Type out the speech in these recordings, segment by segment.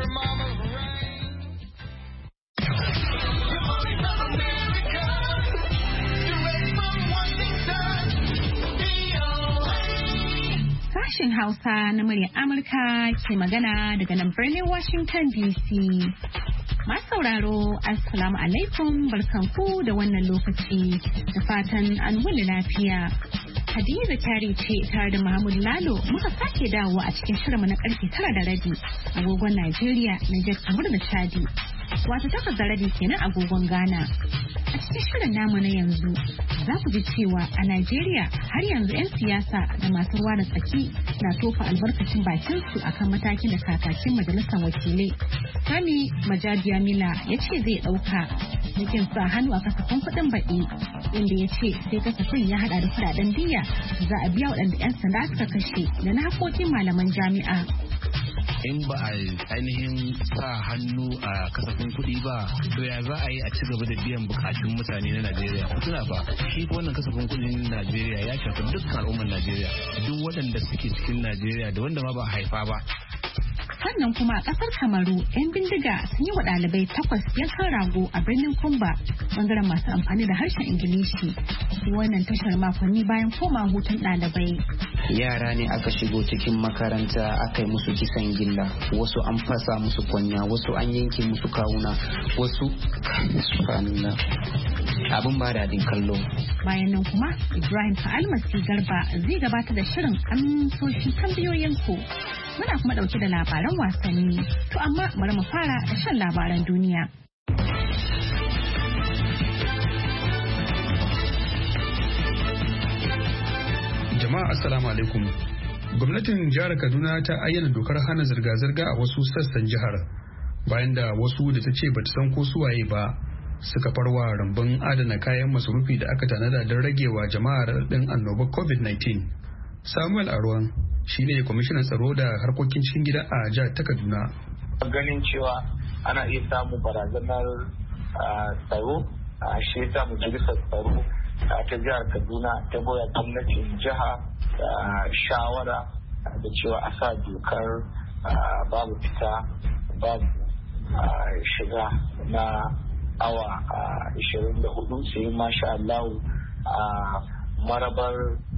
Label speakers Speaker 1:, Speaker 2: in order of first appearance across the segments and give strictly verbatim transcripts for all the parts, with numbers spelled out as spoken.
Speaker 1: Sashen Hausa na muryar Amurka ke magana daga nan birnin Washington D C. Masu sauraro, Assalamu alaikum, barkanku da wannan lokaci, da fatan an wuni lafiya. Hadiza Kyari ce tare da Mahmud Lalo muka sake dawowa a cikin shirinmu na karfe tara da rabi agogon Najeriya, Nijar, Kamar da Chadi. Wato takwas da rabi kenan agogon Ghana. A cikin shirin namu na yanzu za ku ji cewa a Najeriya har yanzu 'yan siyasa da masu ruwa da tsaki na tofa albarkacin bakin su akan matakin da kakakin majalisar wakilai Sani Majabiya Mila ya ce zai ɗauka mukin sa hannu a kasafin kuɗin baɗi, inda ya ce sai kasafin ya haɗa da kuɗaɗen diya za a biya waɗanda 'yan sanda suka kashe da na haƙoƙin malaman jami'a.
Speaker 2: In ba a ainihin sa hannu a kasafin kuɗi ba, to ya za a yi a ci gaba da biyan bukatun mutane na Najeriya? Tuna fa shi wannan kasafin kuɗin Najeriya ya shafi dukkan al'ummar Najeriya, duk waɗanda suke cikin Najeriya da wanda ma ba haifa ba.
Speaker 1: Sannan kuma a kasar Kamaru, 'yan bindiga sun yi wa ɗalibai takwas yankan rago a birnin Kumba, bangaren masu amfani da harshen Ingilishi. Wannan tashar makonni bayan koma hutun ɗalibai.
Speaker 3: Yara ne aka shigo cikin makaranta aka yi musu kisan gilla, wasu an fasa musu kwanya, wasu an yanke musu kawuna, wasu abin ba daɗin kallo.
Speaker 1: Bayan nan kuma Ibrahim Almasi Garba zai gabatar da shirin amsoshin tambayoyinku. Muna kuma ɗauke da labaran wasanni. To amma bari mu fara da shan labaran duniya.
Speaker 4: Jama'a assalamu alaikum. Gwamnatin jihar Kaduna ta ayyana dokar hana zirga-zirga a wasu sassan jihar bayan da wasu da ta ce bata san ko suwaye ba suka farwa rumbun adana kayan masarufi da aka tanada don ragewa jama'ar din annobar covid nineteen. Samuel Arwan shine kwamishinan tsaro da harkokin cikin gida a jihar ta Kaduna.
Speaker 5: Ganin cewa ana iya samun barazanar tsaro a shi yasa majalisar tsaro ta jihar Kaduna ta goya gwamnatin jiha shawara da cewa a sa dokar babu fita babu shiga na awa ashirin da hudu sai masha Allah a marabar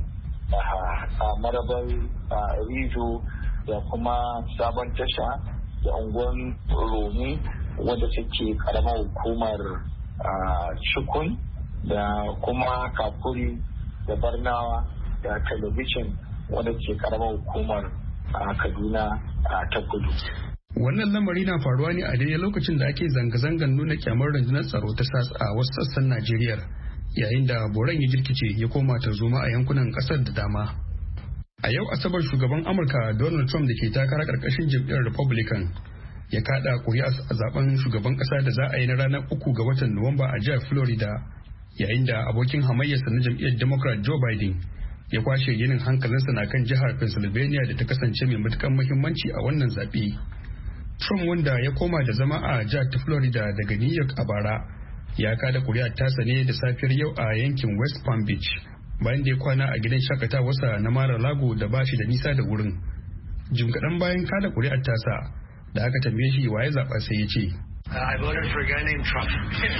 Speaker 5: a marabar rijo da kuma sabon tasha da unguwan romi wadda take karamar hukumar cikun da kuma kakuri da barnawa da talabijin wadda ke karamar hukumar kaduna ta kudu.
Speaker 4: Wannan lamari na faruwa ne a daidai lokacin da ake zanga-zangar nuna kyamar rundunar tsaro ta sas a wasu sassan Najeriya, yayin da boran ya jirkice ya koma tarzoma a yankunan kasar da dama. A yau Asabar shugaban Amurka Donald Trump da ke takara karkashin jam'iyyar Republican ya kada kuri'a a zaben shugaban kasa da za a yi na ranar uku ga watan Nuwamba a jihar Florida, yayin da abokin hamayyarsa na jam'iyyar Democrat Joe Biden ya kwashe yinin hankalinsa na kan jihar Pennsylvania da ta kasance mai matukan muhimmanci a wannan zaɓe. Trump, wanda ya koma da zama a jihar ta Florida daga New York a bara, ya kada kuri'ar tasa ne da safiyar yau a yankin West Palm Beach bayan da ya kwana a gidan shakatawarsa na Mar-a-Lago da bashi da nisa da wurin. Jim kaɗan bayan kada kuri'ar tasa da aka tambaye shi wa ya zaɓa sai ya ce,
Speaker 6: I voted for a guy named Trump.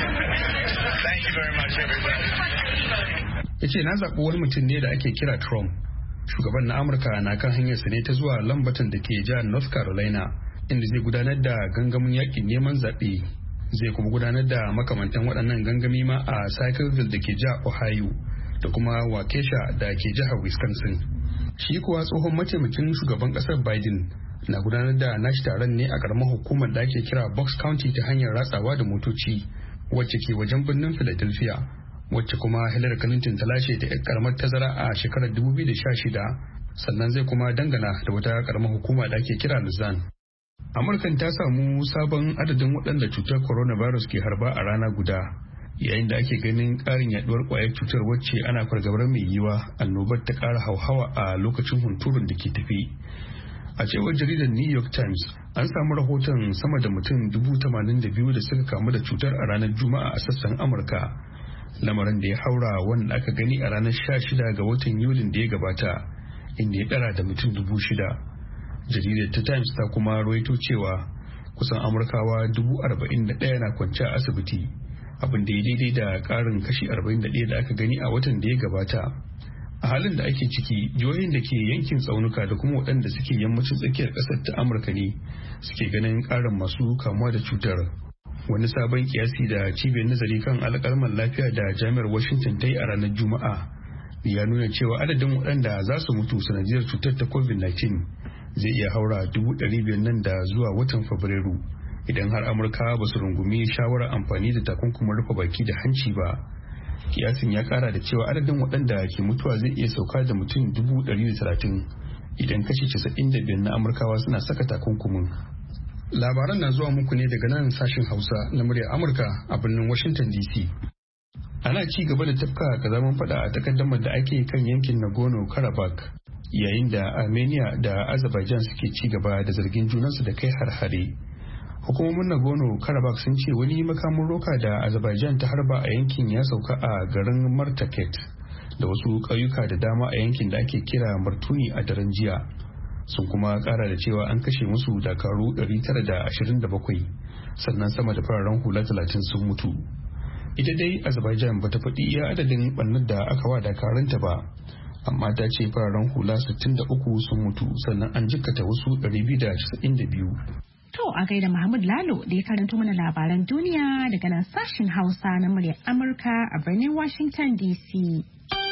Speaker 6: Thank you very much, everybody.
Speaker 4: Ya ce na zaɓi wani mutum ne da ake kira Trump. Shugaban na Amurka na kan hanyarsa ne ta zuwa Lamberton da ke jihar North Carolina, inda zai gudanar da gangamin yakin neman zaɓe. Zai kuma gudanar da makamantan waɗannan gangami ma a Circleville da ke jihar Ohio da kuma Waukesha da ke jihar Wisconsin. Shi kuwa tsohon mataimakin shugaban ƙasar Biden na gudanar da nashi taron ne a ƙaramar hukumar da ake kira Bucks County ta hanyar ratsawa da motoci wacce ke wajen birnin Philadelphia, wacce kuma Hillary Clinton ta lashe da ƴar ƙaramar tazara a shekarar dubu biyu da sha shida. Sannan zai kuma dangana da wata ƙaramar hukuma da ake kira Luzerne. Amurkan ta samu sabon adadin waɗanda cutar coronavirus ke harba a rana guda, yayin da ake ganin ƙarin yaduwar ƙwayar cutar wacce ana fargabar mai yiwa annobar ta ƙara hauhawa a lokacin hunturun da ke tafi. A cewar jaridar New York Times, an samu rahoton sama da mutum dubu tamanin da biyu da suka kamu da cutar a ranar Juma'a a sassan Amurka, lamarin da ya haura wanda aka gani a ranar sha shida ga watan Yulin da ya gabata, inda ya ɗara da mutum dubu shida. Jaridar ta Times ta kuma rawaito cewa kusan amurkawa dubu arba'in da ɗaya na kwance a asibiti, abin da ya daidai da ƙarin kashi arba'in da ɗaya da aka gani a watan da ya gabata. A halin da ake ciki, jihohin da ke yankin tsaunuka da kuma waɗanda suke yammacin tsakiyar ƙasar ta Amurka ne suke ganin ƙarin masu kamuwa da cutar. Wani sabon kiyasi da cibiyar nazari kan alƙalman lafiya da jami'ar Washington ta yi a ranar Juma'a ya nuna cewa adadin waɗanda za su mutu sanadiyar cutar ta covid nineteen zai iya haura dubu ɗari biyar nan da zuwa watan Fabrairu idan har Amurka ba su rungumi shawarar amfani da takunkumin rufe baki da hanci ba. Kiyasin ya kara da cewa adadin waɗanda ke mutuwa zai iya sauka da mutum dubu ɗari da talatin idan kashi casa'in da biyar na Amurkawa suna saka takunkumin. Labaran na zuwa muku ne daga nan sashen Hausa na muryar Amurka a birnin Washington D C. Ana ci gaba da tafka kazaman fada a takaddamar da ake kan yankin Nagorno-Karabakh yayin da Armenia da Azerbaijan suke ci gaba da zargin junansu da kai har-hare. Hukumomin Nagorno-Karabakh sun ce wani makamin roka da Azerbaijan ta harba a yankin ya sauka a garin Martaket da wasu ƙauyuka da dama a yankin da ake kira Martuni a daren jiya. Sun kuma ƙara da cewa an kashe musu dakaru ɗari tara da ashirin da bakwai sannan sama da fararen hula talatin sun mutu. Ita dai Azerbaijan bata faɗi iya adadin ɓannar da aka wa dakarunta ba, amma ta ce fararen hula sittin da uku sun mutu sannan an jikkata wasu ɗari biyu da casa'in da biyu.
Speaker 1: To a gaida Muhammad Lalo da ya karanto mana labaran duniya daga nan sashen Hausa na muryar Amurka a birnin Washington D C.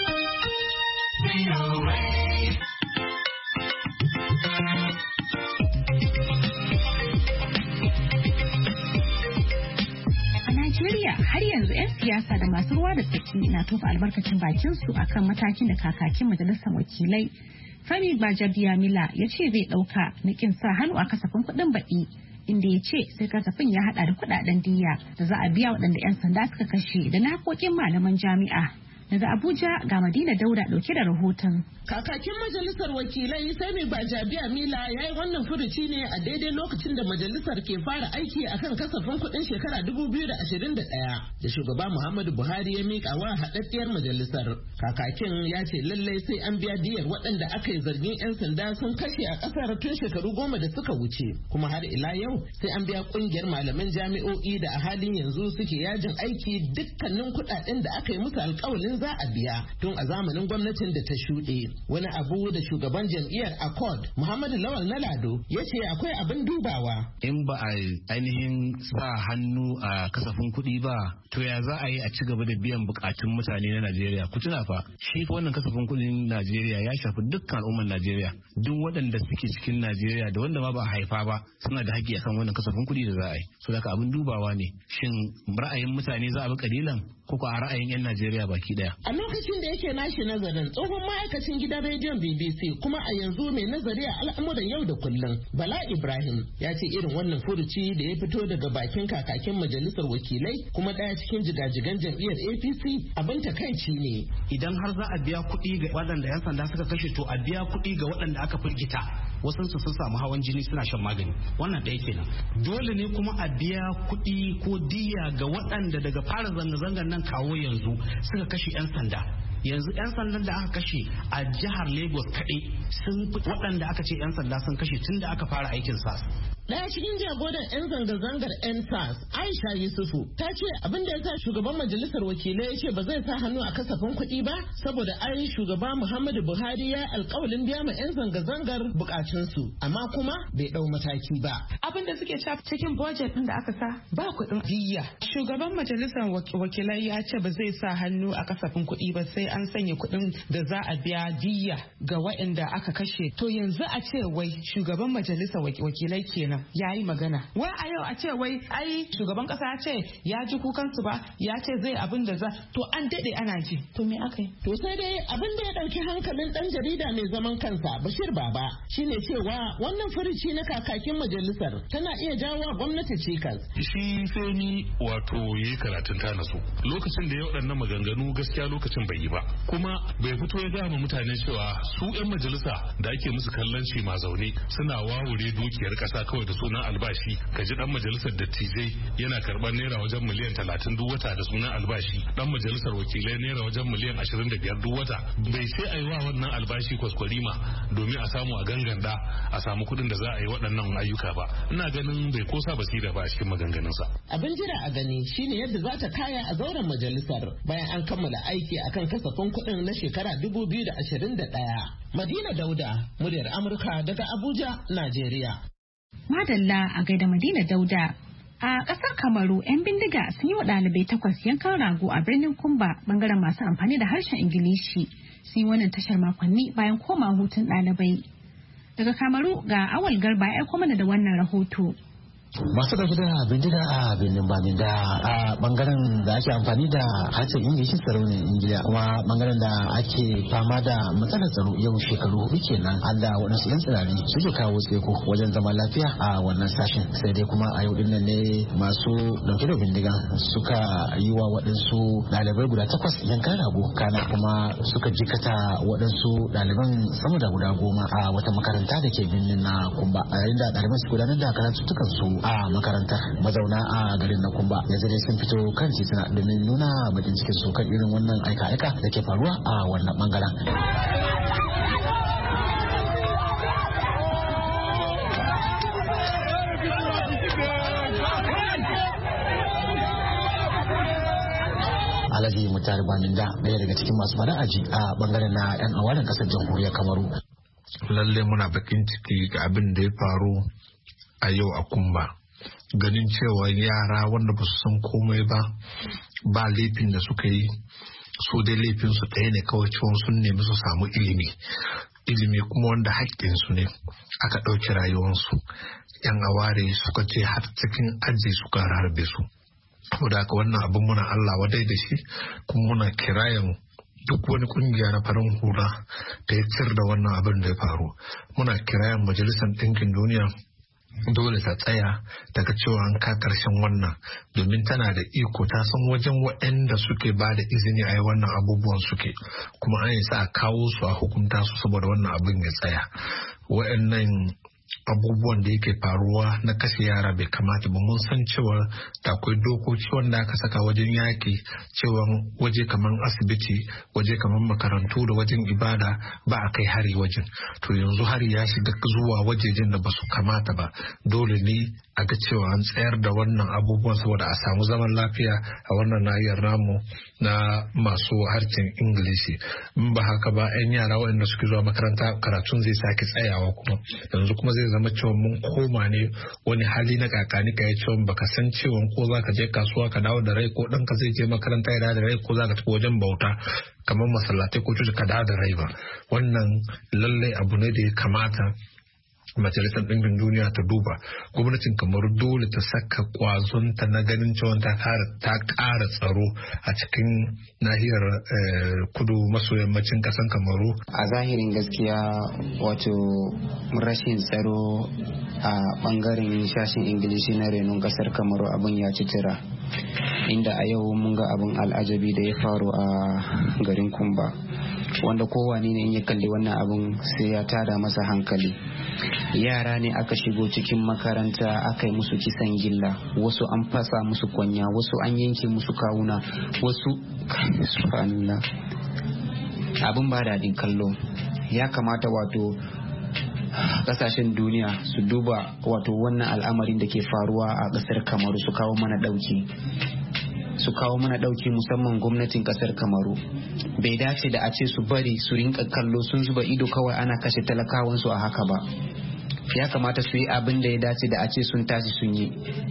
Speaker 1: A Najeriya har yanzu 'yan siyasa da masu ruwa da tsaki na tofa albarkacin bakinsu akan matakin da kakakin majalisar wakilai Femi Gbajabiamila ya ce zai ɗauka na ƙin sa hannu a kasafin kuɗin baɗi, inda ya ce sai kasafin ya haɗa da kuɗaɗen diyya da za a biya waɗanda 'yan sanda suka kashe da na haƙoƙin malaman jami'a. Daga Abuja ga Madina Dauda ɗauke da rahoton.
Speaker 7: Kakakin majalisar wakilai Femi Gbajabiamila ya yi wannan furuci ne a daidai lokacin da majalisar ke fara aiki akan kasafin kuɗin shekara dubu biyu da ashirin da ɗaya da shugaba Muhammadu Buhari ya miƙa wa haɗaɗɗiyar majalisar. Kakakin ya ce lallai sai an biya diyar waɗanda aka yi zargin 'yan sanda sun kashe a ƙasar tun shekaru goma da suka wuce, kuma har ila yau sai an biya ƙungiyar malaman jami'o'i da a halin yanzu suke yajin aiki dukkanin kuɗaɗen da aka yi musu alƙawalin za a biya tun a zamanin gwamnatin da ta shuɗe. Wani abu da shugaban jam'iyyar Accord Muhammadu Lawal na Lado ya ce akwai abin dubawa.
Speaker 2: In ba a ainihin sa hannu a kasafin kuɗi ba, to ya za a yi a ci gaba da biyan bukatun mutane na Najeriya? Ku tuna fa, shi fa wannan kasafin kuɗin Najeriya ya shafi dukkan al'ummar Najeriya. Duk waɗanda suke cikin Najeriya da wanda ma ba a haifa ba suna da haƙƙi akan wannan kasafin kuɗi da za a yi. So daga abin dubawa ne. Shin ra'ayin mutane za a bi kalilan ko a ra'ayin 'yan Najeriya baki daya?
Speaker 7: A lokacin da yake nashi nazarin, tsohon ma'aikacin gidan rediyon B B C kuma a yanzu mai nazari a al'amuran yau da kullum, Bala Ibrahim ya ce irin wannan furuci da ya fito daga bakin kakakin majalisar wakilai kuma ɗaya cikin jigajigan jam'iyyar A P C abin takaici ne.
Speaker 8: Idan har za a biya kuɗi ga waɗanda 'yan sanda suka kashe, to a biya kuɗi ga waɗanda aka firgita, wasu su sun samu hawan jini suna shan magani, wannan ɗaya kenan. Dole ne kuma a biya kuɗi ko diya ga waɗanda daga fara zanga-zangar nan kawo yanzu suka kashe 'yan sanda. Yanzu 'yan sandan da aka kashe a jihar Lagos kaɗai sun fi waɗanda aka ce 'yan sanda sun kashe tun da aka fara aikin S A S.
Speaker 7: Daya cikin jagoran 'yan zanga-zangar 'yan S A S, Aisha Yusufu, ta ce abin da ya sa shugaban majalisar wakilai ya ce ba zai sa hannu a kasafin kuɗi ba saboda ai shugaba Muhammadu Buhari ya alƙawalin biya ma 'yan zanga-zangar bukatunsu, amma kuma bai ɗau mataki ba.
Speaker 9: Abin da suke cewa cikin budget ɗin da aka sa ba kuɗin diyya. Shugaban majalisar wakilai ya ce ba zai sa hannu a kasafin kuɗi ba sai an sanya kuɗin da za a biya diyya ga waɗanda aka kashe. To yanzu a ce wai shugaban majalisar wakilai kenan ya yi magana. Wai a yau a ce wai ai shugaban kasa ya ce ya ji kukansu ba, ya ce zai abin da za, to an daɗe ana ji. To me aka yi?
Speaker 7: To sai dai abin da ya ɗauki hankalin ɗan jarida mai zaman kansa Bashir Baba shine cewa wannan furuci na kakakin majalisar tana iya jawo gwamnati cikas.
Speaker 10: Shi sai ni wato yayi karatun ta nasu. Lokacin da ya waɗannan maganganu gaskiya lokacin bai yi ba. Kuma bai fito ya gama mutane cewa su 'yan majalisa da ake musu kallon shi ma zaune suna wawure dukiyar ƙasa kawai da sunan albashi ka ji dan majalisar dattijai yana karban naira wajen miliyan talatin duk wata da sunan albashi, dan majalisar wakilai naira wajen miliyan ashirin da biyar duk wata. Bai sai a yi wa wannan albashi kwaskwarima domin a samu a ganganda a samu kuɗin da za a yi waɗannan ayyuka ba. Ina ganin bai kosa basira ba a cikin maganganunsa.
Speaker 7: Abin jira a gani shine yadda za ta kaya a zauren majalisar bayan an kammala aiki akan kasafin kuɗin na shekara dubu biyu da ashirin da ɗaya. Madina Dauda, muryar Amurka daga Abuja, Najeriya.
Speaker 1: Madalla a gaida Madina Dauda. A ƙasar Kamaru, 'yan bindiga sun yi wa ɗalibai takwas yankan rago a birnin Kumba bangaren masu amfani da harshen Ingilishi. Sun yi wannan tashar makonni bayan koma hutun ɗalibai. Daga Kamaru ga Awal Garba ya aiko mana da wannan rahoto.
Speaker 11: Masu ɗauke da bindiga a birnin Baminda a bangaren da ake amfani da harshen Ingilishi tsaro ne Ingiliya, kuma bangaren da ake fama da matsalar tsaro yau shekaru hudu kenan an da waɗansu 'yan tsirari suke kawo tseko wajen zaman lafiya a wannan sashen. Sai dai kuma a yau din nan ne masu ɗauke da bindiga suka yi wa waɗansu ɗalibai guda takwas yankan rago, kana kuma suka jikata waɗansu ɗaliban sama da guda goma a wata makaranta da ke birnin na Kumba, a yayin da ɗaliban su gudanar da karatuttukan su a makarantar. Mazauna a garin na Kumba yanzu dai sun fito kan titina domin nuna bakin cikin su kan irin wannan aika-aika da ke faruwa a wannan bangaren. Alhaji Mutari Baminda, ɗaya daga cikin masu fada aji a bangaren na 'yan awarin kasar jamhuriyar Kamaru.
Speaker 12: Lalle muna bakin ciki ga abin da ya faru a yau a Kumba, ganin cewa yara wanda ba su san komai ba ba laifin da suka yi, su dai laifin su ɗaya ne kawai, cewa sun nemi su samu ilimi ilimi kuma wanda haƙƙinsu ne, aka ɗauki rayuwarsu. Yan aware suka ce har cikin aji suka harbe su. Saboda haka wannan abin muna Allah wadai da shi, kuma muna kirayen duk wani kungiya na farin hula da ya cir da wannan abin da ya faru. Muna kirayen Majalisar Ɗinkin Duniya dole ta tsaya daga cewa an ka karshen wannan, domin tana da iko, ta san wajen waɗanda suke ba da izini a yi wannan abubuwan suke, kuma an yi sa a kawo su a hukunta su saboda wannan abin ya tsaya. Waɗannan abubuwan da yake faruwa na kashe yara bai kamata ba. Mun san cewa da akwai dokoki wanda aka saka wajen yaki, cewa waje kamar asibiti, waje kamar makarantu da wajen ibada ba a kai hari wajen. To yanzu hari ya shiga zuwa wajejen da ba su kamata ba. Dole ne a ga cewa an tsayar da wannan abubuwan saboda a samu zaman lafiya a wannan nahiyar namu na masu harshen Ingilishi. In ba haka ba, 'yan yara waɗanda suke zuwa makaranta karatun zai sake tsayawa, kuma yanzu kuma zai zama cewa mun koma ne wani hali na kakani ka yi cewa baka san cewa ko za ka je kasuwa ka dawo da rai, ko ɗanka zai je makaranta ya dawo da rai, ko za ka tafi wajen bauta kamar masallatai ko cuta ka dawo da rai ba. Wannan lallai abu ne da ya kamata Majalisar Ɗinkin Duniya ta duba. Gwamnatin Kamaru dole ta saka kwazonta na ganin cewa ta ƙara tsaro a cikin nahiyar kudu maso yammacin ƙasar Kamaru.
Speaker 3: A zahirin gaskiya, wato rashin tsaro a ɓangaren shashin Ingilishi na renon ƙasar Kamaru abin ya ci tira, inda a yau mun ga abin al'ajabi da ya faru a garin Kumba, wanda kowane ne in ya kalli wannan abin sai ya tada masa hankali. Yara ne aka shigo cikin makaranta aka yi musu kisan gilla, wasu an fasa musu kwanya, wasu an yanke musu kawuna, wasu subhanallah, abin ba daɗin kallo. Ya kamata wato kasashen duniya su duba wato wannan al'amarin da ke faruwa a ƙasar Kamaru, su kawo mana ɗauki su kawo mana ɗauki musamman gwamnatin ƙasar Kamaru. Bai dace da a ce su bari su rinka kallo sun zuba ido kawai ana kashe talakawansu a haka ba. Ya kamata su yi abin da ya dace da a ce sun tashi sun yi,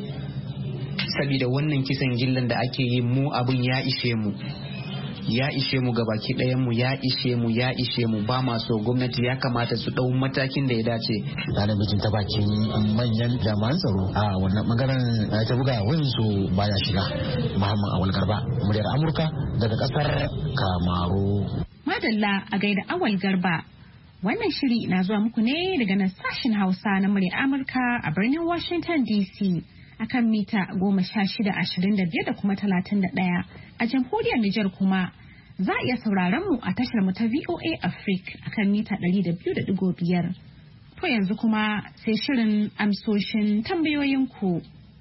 Speaker 3: saboda wannan kisan gillan da ake yi mu abin ya ishe mu ya ishe mu gabaki ɗayan mu ya ishe mu ya ishe mu ba ma so. Gwamnati ya kamata su ɗau matakin da ya dace.
Speaker 11: Talabijin ta bakin manyan jami'an tsaro a wannan bangaren ta buga wayan su baya shiga. Muhammad Awal Garba, muryar Amurka daga kasar Kamaru.
Speaker 1: Madalla a gaida Awal Garba. Wannan shiri na zuwa muku ne daga nan sashen Hausa na muryar Amurka a birnin Washington D C. Akan mita goma sha shida ashirin da biyar da kuma talatin da ɗaya. A jamhuriyar Nijar kuma za a iya sauraron mu a tashar mu ta V O A Africa akan mita ɗari da biyu da ɗigo biyar. To yanzu kuma sai shirin amsoshin tambayoyinku.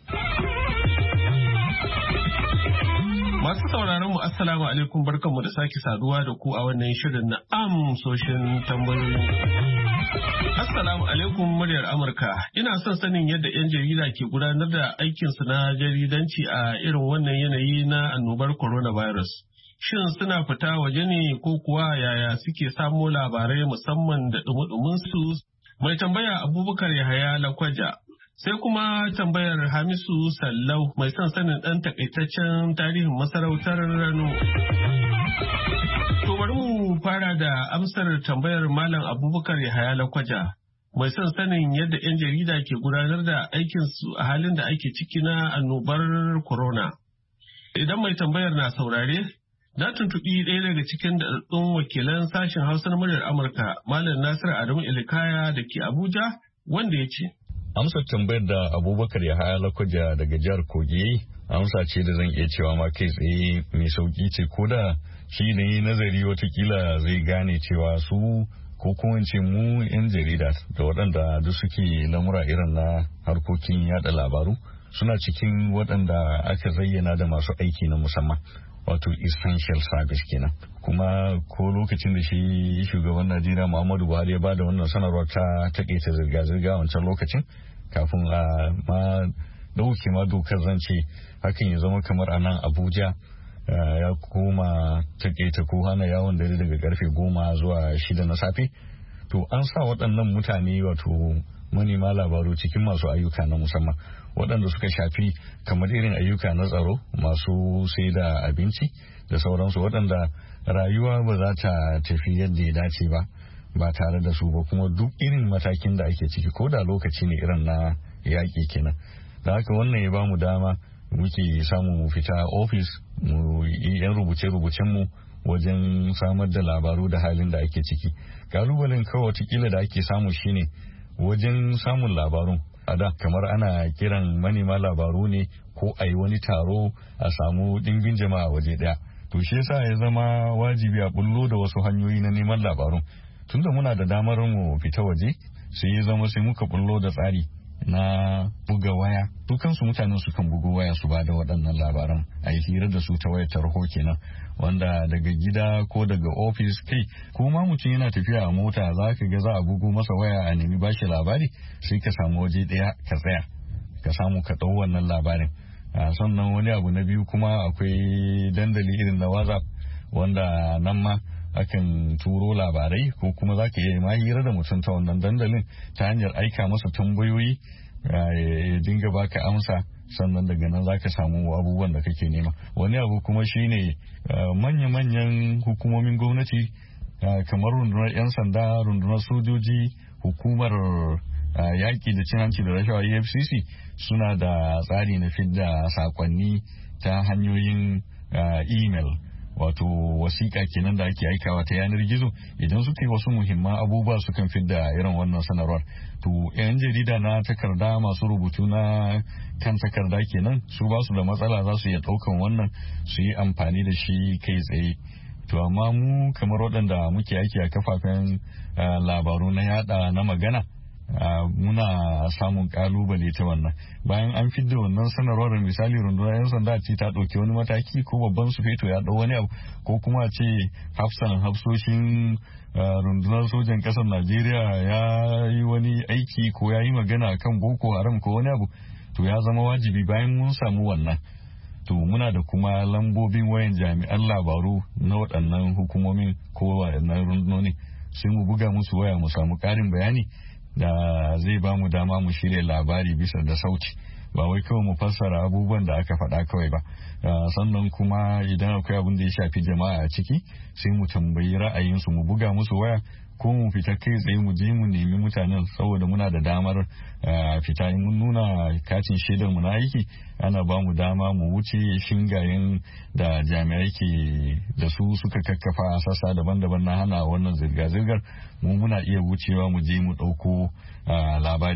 Speaker 13: Masu sauraron mu assalamu alaikum, barkanmu da sake saduwa da ku a wannan shirin na amsoshin tambayoyi. Assalamu alaikum muryar Amurka. Ina son sanin yadda 'yan jarida ke gudanar da aikinsu na jaridanci a irin wannan yanayi na annobar coronavirus. Shin suna fita waje ne ko kuwa yaya suke samo labarai musamman da dumudumin su? Mai tambaya Abubakar Yahaya Lakwaja. Sai kuma tambayar Hamisu Sallau mai son sanin ɗan takaitaccen tarihin masarautar Rano. To bari mu fara da amsar tambayar Malam Abubakar Yahaya Lakwaja mai son sanin yadda 'yan jarida ke gudanar da aikinsu a halin da ake ciki na annobar corona. Idan mai tambayar na saurare, na tuntuɓi ɗaya daga cikin daɗaɗɗun wakilan sashen Hausa na muryar Amurka, Malam Nasiru Adamu Ilikaya da ke Abuja, wanda ya ce.
Speaker 14: Amsar tambayar da Abubakar Yahaya Lakwaja daga jihar Kogi amsa ce da zan iya cewa ma kai tsaye mai sauki ce, ko da shi ne nazari watakila zai gane cewa su ko kuma ce mu 'yan jarida da waɗanda duk suke lamura irin na harkokin yada labaru suna cikin waɗanda aka zayyana da masu aiki na musamman, wato essential service kenan. Kuma ko lokacin da shi shugaban Najeriya Muhammadu Buhari ya bada wannan sanarwar ta takaita zirga-zirga wancan lokacin kafin a ma dauke ma dokar zance hakan ya zama kamar a nan Abuja ya koma takaita ko hana yawon dare daga karfe goma zuwa shida na safe. To an sa waɗannan mutane wato manema labaru cikin masu ayyuka na musamman waɗanda suka shafi kamar irin ayyuka na tsaro, masu sai da abinci da sauransu, waɗanda rayuwa ba za ta tafi yadda ya dace ba ba tare da su ba, kuma duk irin matakin da ake ciki ko da lokaci ne irin na yaƙi kenan. Da haka wannan ya ba mu dama muke samu mu fita ofis mu yi yan rubuce-rubucen mu wajen samar da labaru da halin da ake ciki. Kalubalen kawai watakila da ake samu shine wajen samun labarun. A da kamar ana kiran manema labaru ne ko a yi wani taro a samu ɗimbin jama'a waje ɗaya. To shi yasa ya zama wajibi a bullo da wasu hanyoyi na neman labarun. Tunda muna da damar mu fita waje sai ya zama sai muka bullo da tsari na buga waya. Dukansu mutanen su kan bugo waya su ba da waɗannan labaran a yi hira da su ta wayar tarho kenan, wanda daga gida ko daga ofis kai ko ma mutum yana tafiya a mota za ka ga za a bugo masa waya a nemi bashi labari sai ka samu waje ɗaya ka tsaya ka samu ka ɗau wannan labarin. Sannan wani abu na biyu kuma akwai dandali irin na WhatsApp wanda nan ma akan turo labarai ko kuma za ka iya ma hira da mutum ta wannan dandalin ta hanyar aika masa tambayoyi ya dinga baka amsa, sannan daga nan za ka samu abubuwan da kake nema. Wani abu kuma shine manya-manyan hukumomin gwamnati kamar rundunar 'yan sanda, rundunar sojoji, hukumar yaƙi da cin hanci da rashawa E F C C suna da tsari na fidda sakonni ta hanyoyin email, wato wasiƙa kenan da ake aikawa ta yanar gizo. Idan suka yi wasu muhimman abubuwa sukan fidda irin wannan sanarwar. To 'yan jarida na takarda masu rubutu na kan takarda kenan su ba su da matsala, za su iya ɗaukan wannan su yi amfani da shi kai tsaye. To amma mu kamar waɗanda muke aiki a kafafen labaru na yada na magana Uh, muna samun kalubale ta wannan. Bayan an fidda wannan sanarwar, misali rundunar 'yan sanda ce ta ɗauki wani mataki ko babban sufeto ya ɗau wani abu ko kuma ce hafsan hafsoshin uh, rundunar sojan ƙasar Najeriya ya yi wani aiki ko ya yi magana kan Boko Haram ko wani abu, to ya zama wajibi bayan mun samu wannan. To muna da kuma lambobin wayan jami'an labaru na waɗannan hukumomin ko waɗannan rundunoni, sai mu buga musu waya mu samu ƙarin bayani da zai ba mu dama mu shirya labari bisa da sauti, ba wai kawai mu fassara abubuwan da aka faɗa kawai ba. Sannan kuma idan akwai abin da ya shafi jama'a a ciki sai mu tambayi ra'ayinsu, mu buga musu waya ko mu fita kai tsaye mu je mu nemi mutanen, saboda muna da damar fita. In mun nuna katin shaidar mu na aiki ana ba mu dama mu wuce shingayen da jami'ai ke da su suka kakkafa a sassa daban-daban na hana wannan zirga-zirgar. Mu muna iya wucewa mu je mu ɗauko labari.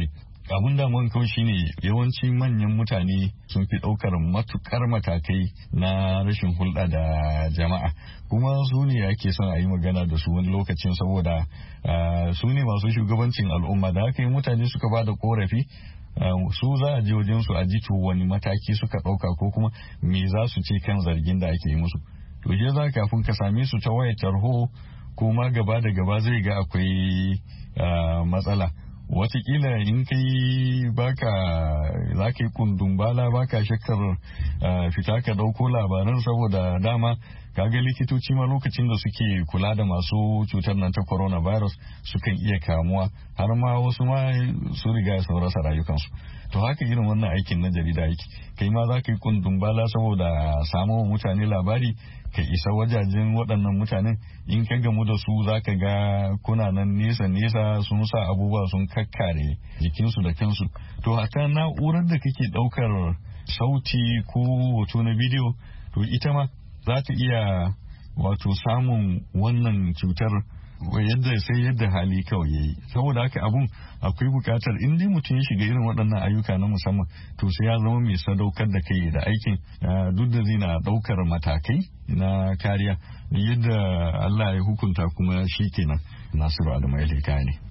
Speaker 14: abun damuwan kawai shine yawanci manyan mutane sun fi ɗaukar matukar matakai na rashin hulɗa da jama'a, kuma su ne ake son a yi magana da su wani lokacin saboda su ne masu shugabancin al'umma. Da haka yi mutane suka ba da korafi su za a je wajen su a ji to wani mataki suka ɗauka ko kuma me za su ce kan zargin da ake yi musu. To je za kafin ka same su ta wayar tarho ko ma gaba da gaba zai ga akwai matsala. Watakila in kai baka za ka yi kundun bala baka shakkar fita ka ɗauko labaran saboda dama kaga likitoci ma lokacin da suke kula da masu cutar nan ta coronavirus sukan iya kamuwa har ma wasu ma su riga sun rasa rayukansu. To haka irin wannan aikin na jarida yake, kai ma za ka yi kundun bala saboda samo mutane labari ka isa wajajen waɗannan mutanen. In ka gamu da su za ka ga kuna nan nesa nesa sun sa abubuwa sun kakkare jikinsu da kansu. To hata na'urar da kake ɗaukar sauti ko hoto na bidiyo to ita ma za ta iya wato samun wannan cutar yadda sai yadda hali kawai yayi. Saboda haka abun akwai bukatar in dai mutum ya shiga irin waɗannan ayyuka na musamman to sai ya zama mai sadaukar da kai da aikin duk da zina ɗaukar matakai na kariya yadda Allah ya hukunta kuma shi kenan. Nasiru Adamu Elika ne.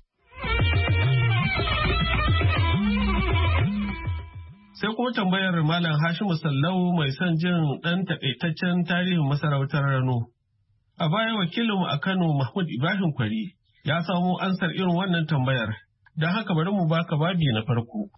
Speaker 13: Sai kuma tambayar Malam Hashimu Sallau mai son jin ɗan taƙaitaccen tarihin masarautar Rano. A baya wakilinmu a Kano Mahmud Ibrahim Kwari ya samo ansar irin wannan tambayar, don haka bari mu baka babi na farko.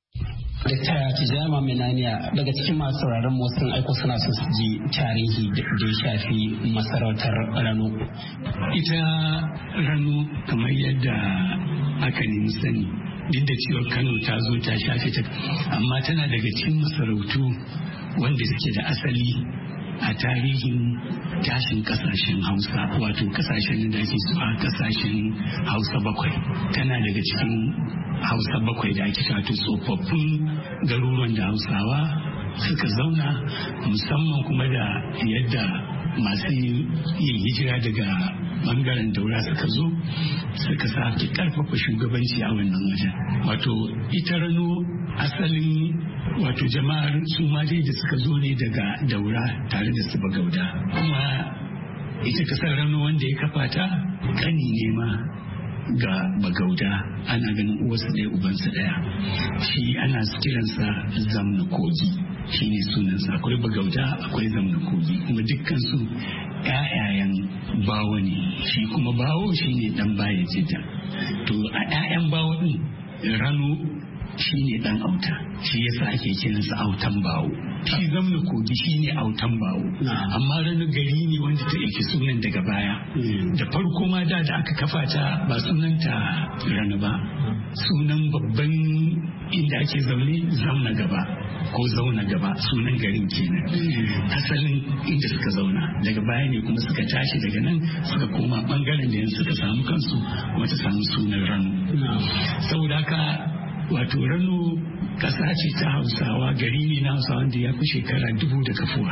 Speaker 15: Dakta Tijjani Minaniya daga cikin masu sauraron mu sun aiko suna so su ji tarihi da ya shafi masarautar Rano.
Speaker 16: Ita Rano kamar yadda aka nemi sani duk da cewa Kano ta zo ta shafe ta, amma tana daga cikin masarautu wanda suke da asali a tarihin tashin kasashen Hausa, wato kasashen da ake zuwa kasashen Hausa bakwai. Tana daga cikin Hausa bakwai da ake wato tsofaffin garuruwan da Hausawa suka zauna, musamman kuma da yadda masu yin hijira daga bangaren Daura suka zo suka sake karfafa shugabanci a wannan wajen. Wato ita Rano asalin wato jama'ar su ma dai da suka zo ne daga Daura tare da su Bagauda, kuma ita kasar Rano wanda ya kafa ta kani ne ma ga Bagauda, ana ganin uwarsa ɗaya ubansa ɗaya. Shi ana kiransa Zamna Kogi, shi ne sunansa. Akwai Bagauda akwai Zamna Kogi, kuma dukkan su ƴaƴayen Bawo ne. Shi kuma Bawo shi ne ɗan baya jita. To a ƴaƴan Bawo ɗin Rano shi ne ɗan auta, shi yasa ake kiransa autan Bawo. Shi Zamna Kogi shi ne autan Bawo, amma Rano gari ne wanda ta ɗauki sunan daga baya. Da farko ma da da aka kafa ta ba sunanta Rano ba, sunan babban inda ake zaune Zamna Gaba ko Zauna Gaba, sunan garin kenan. Asalin inda suka zauna, daga baya ne kuma suka tashi daga nan suka koma bangaren da yanzu suka samu kansu wata samu sunan Rano. Saboda haka wato Rano ƙasa ce ta Hausawa, gari ne na Hausawa wanda ya fi shekara dubu da kafuwa.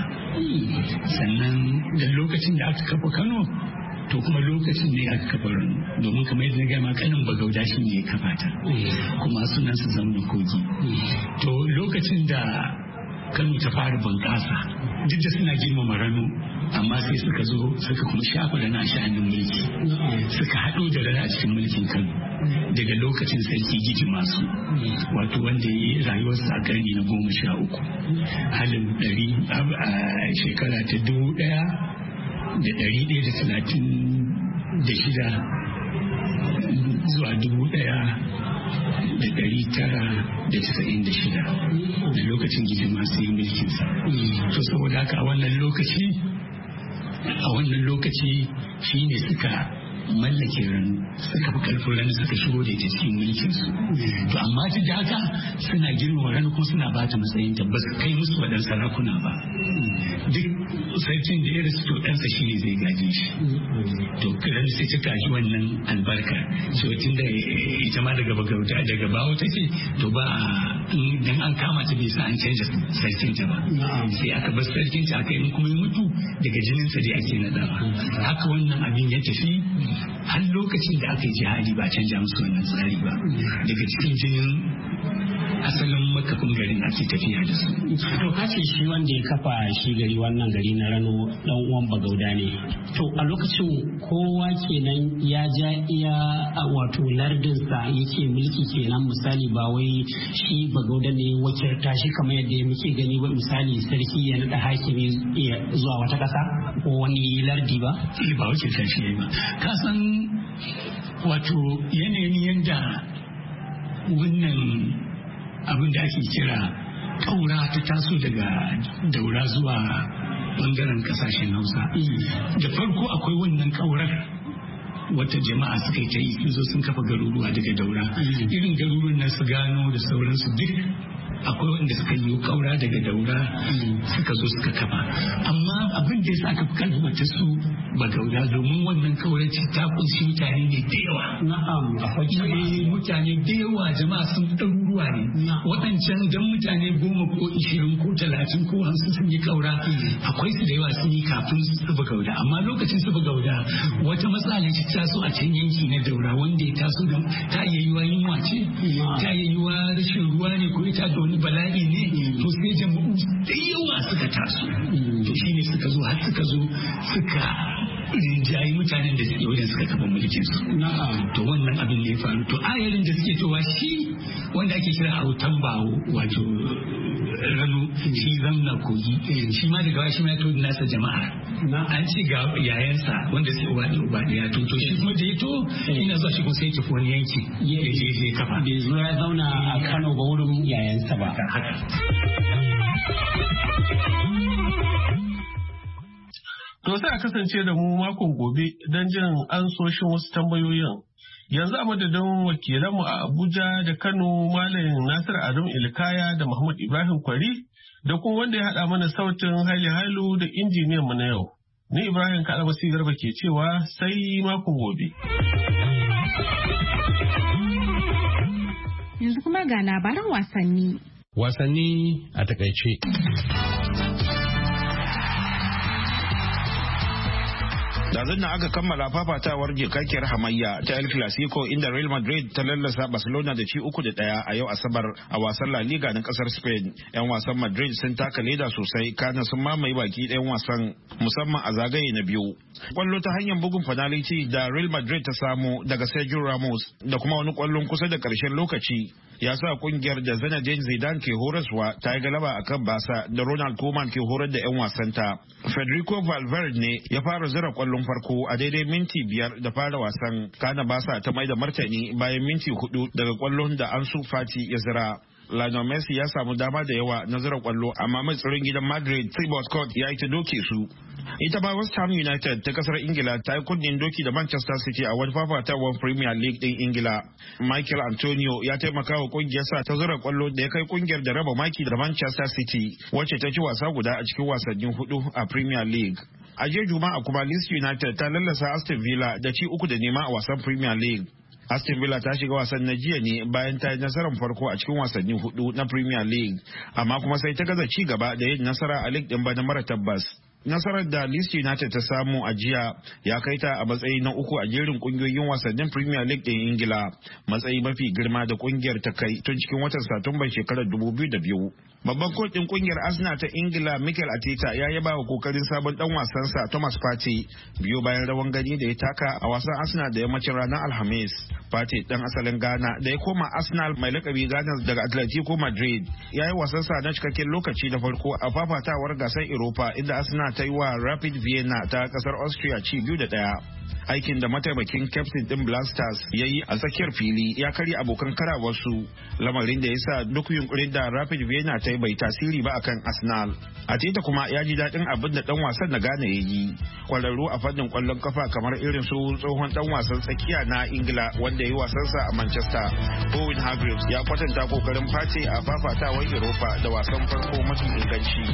Speaker 16: Sannan da lokacin da aka kafa Kano to kuma lokacin ne aka kafa Rano, domin kamar yadda na gama kanin Bagauda shi ne ya kafa ta, kuma sunan su Zamna Kogi. To lokacin da Kano ta fara bunƙasa duk da suna girmama Rano, amma sai suka zo suka kuma shafa da na sha'anin mulki, suka haɗo da rana a cikin mulkin Kano daga lokacin sarki Giji Masu, wato wanda ya yi rayuwarsa a ƙarni na goma sha uku, halin ɗari a shekara ta dubu ɗaya da ɗari ɗaya da talatin da shida zuwa dubu ɗaya da ɗari tara da casa'in da shida da lokacin Giji Masu yi mulkinsa. To saboda haka a wannan lokaci a wannan lokaci shi ne suka mallake Rano, suka fi karfin Rano, suka shigo da ita cikin mulkin su. To amma ta da haka suna girma Rano kuma suna ba ta matsayin ta, ba su kai musu wadan sarakuna ba. Duk sarkin da ya rasu to ɗansa shi ne zai gaje shi. To Rano sai ta kaji wannan albarka, so tun da ita ma daga Bagauda daga Bawo take, to ba dan an kama ta bai sa an canja sarkin ta ba, sai aka bar sarkin ta aka yi kuma ya mutu daga jinin sa dai ake nadawa. Haka wannan abin ya tafi har lokacin da aka yi jihadi ba canja musu wannan tsari ba, daga cikin jinin asalin makafin garin ake tafiya da su.
Speaker 15: To kace shi wanda ya kafa shi gari wannan gari na Rano dan uwan Bagauda ne. To a lokacin kowa kenan ya ja iya wato lardinsa yake mulki kenan, misali ba wai shi Bagauda ne wakilta shi kamar yadda muke gani ba, misali sarki ya nada hakimi zuwa wata kasa ko wani lardi ba.
Speaker 16: Eh ba wakilta shi ba. Ka san wato yanayin yanda wannan abin da ake kira ƙaura ta taso daga Daura zuwa bangaren kasashen Hausa. Da farko akwai wannan ƙaurar wata jama'a suka yi ta yi sun zo sun kafa garuruwa daga Daura. Irin garuruwan nan su Gano da sauransu duk akwai wanda suka yi ƙaura daga Daura suka zo suka kafa. Amma abin da yasa aka fi kalmata su Bagauda domin wannan ƙaurace ta kunshi mutane ne da yawa.
Speaker 15: Na'am,
Speaker 16: akwai mutane da yawa, jama'a sun ɗaruruwa ne. Waɗancan dan mutane goma ko ishirin ko talatin ko hamsin sun yi ƙaura, akwai su da yawa sun yi kafin su Bagauda. Amma lokacin su Bagauda wata matsala ce ta taso a can yanki na Daura wanda ya taso da ta iya yiwa yunwa ce, ta iya yiwa rashin ruwa ne ko ita da wani bala'i ne, to sai jama'u da yawa suka taso. To shine suka zo har suka zo suka rinjayi mutanen da suke wajen suka kafa mulkin su. To wannan abin da ya faru. To ayarin da suke towa shi wanda ake kira autan bawo wato Rano shi zamna kogi shi ma daga shi ma ya to nasa jama'a. An ce ga yayansa wanda sai uba da uba da ya to to shi kuma da ya to ina zuwa shi kuma sai ya tafi wani yanki ya je zai kafa.
Speaker 15: Bai zo ya zauna a Kano ba wurin yayansa ba.
Speaker 13: To sai a kasance da mu makon gobe don jin ansoshin wasu tambayoyin. Yanzu a madadin wakilanmu a Abuja da Kano Malam Nasir Adam Ilkaya da Muhammad Ibrahim Kwari da kuma wanda ya haɗa mana sautin Haile Hailu da injiniyan mu na yau. Ni Ibrahim Kalabasi Garba ke cewa sai makon gobe.
Speaker 1: Yanzu kuma ga labaran wasanni.
Speaker 17: Wasanni a takaice.
Speaker 18: Dazun na aka kammala fafatawar jikakkiyar hamayya ta El Clasico inda Real Madrid ta lallasa Barcelona da ci uku da ɗaya a yau Asabar a wasan La Liga na kasar Spain. 'Yan wasan Madrid sun taka leda sosai kana sun mamaye baki ɗayan wasan musamman a zagaye na biyu. Kwallo ta hanyar bugun penalty da Real Madrid ta samu daga Sergio Ramos da kuma wani kwallon kusa da ƙarshen lokaci ya sa kungiyar da Zinedine Zidane ke horaswa ta yi galaba akan Barca da Ronald Koeman ke horar da 'yan wasanta. Federico Valverde ne ya fara zira kwallon farko a daidai minti biyar da fara wasan, kana Barca ta mai da martani bayan minti hudu daga kwallon da Ansu Fati ya zira. Lionel Messi ya samu dama da yawa na zira kwallo amma mai tsaron gidan Madrid Thibaut Courtois ya yi ta doke su. Ita ba West Ham United ta kasar Ingila ta yi kundin doki da Manchester City a wani fafatawar Premier League din Ingila. Michael Antonio ya taimaka wa kungiyarsa ta zura kwallo da ya kai kungiyar da raba maki da Manchester City wacce ta ci wasa guda a cikin wasannin hudu a Premier League. A jiya Juma'a kuma Leeds United ta lallasa Aston Villa da ci uku da nema a wasan Premier League. Aston Villa ta shiga wasan na jiya ne bayan ta yi nasarar farko a cikin wasanni hudu na Premier League, amma kuma sai ta gaza ci gaba da yin nasara a League din bana mara tabbas. Nasarar da Leeds United ta samu a jiya ya kai ta a matsayi na uku a jerin kungiyoyin wasannin Premier League din Ingila, matsayi mafi girma da kungiyar ta kai tun cikin watan Satumban shekarar dubu biyu da biyu. Babban kotun kungiyar Arsenal ta Ingila Mikel Arteta ya yaba wa kokarin sabon dan wasansa Thomas Partey biyo bayan rawan gani da ya taka a wasan Arsenal da yammacin ranar Alhamis. Partey dan asalin Ghana da ya koma Arsenal mai lakabi Ghana daga Atletico Madrid ya yi wasansa na cikakken lokaci da farko a fafatawar gasar Europa inda Arsenal ta yi wa Rapid Vienna ta kasar Austria ci biyu da ɗaya. Aikin da mataimakin captain din Black Stars ya yi a tsakiyar fili ya karya abokan karawarsu, lamarin da ya sa duk yunkurin da Rapid Vienna ta yi bai tasiri ba akan Arsenal. Arteta kuma ya ji daɗin abin da ɗan wasan na Ghana ya yi. Kwararru a fannin ƙwallon kafa kamar irin su tsohon ɗan wasan tsakiya na Ingila wanda ya yi wasansa a Manchester, Owen Hargreaves ya kwatanta kokarin Partey a fafatawar Europa da wasan farko mafi inganci.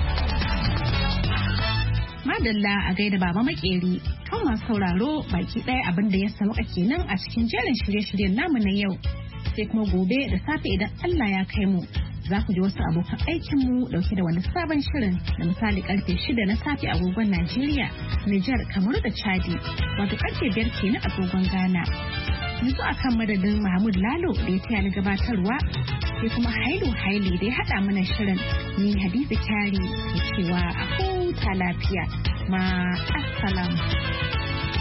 Speaker 1: Madalla a gaida baba makeri, kan masu sauraro baki ɗaya abin da ya sauka kenan a cikin jerin shirye-shiryen namu na yau. Sai kuma gobe da safe idan Allah ya kai mu, za ku ji wasu abokan aikinmu dauke da wani sabon shirin da misali karfe shida na safe agogon Najeriya, Nijar, Kamaru da Chadi, wato karfe biyar kenan agogon Ghana. yanzu akan madadin Mahmud Lalo da ya taya ni gabatarwa sai kuma Hailu Haili da ya haɗa mana shirin ni Hadiza Kyari ke cewa a huta lafiya ma assalamu.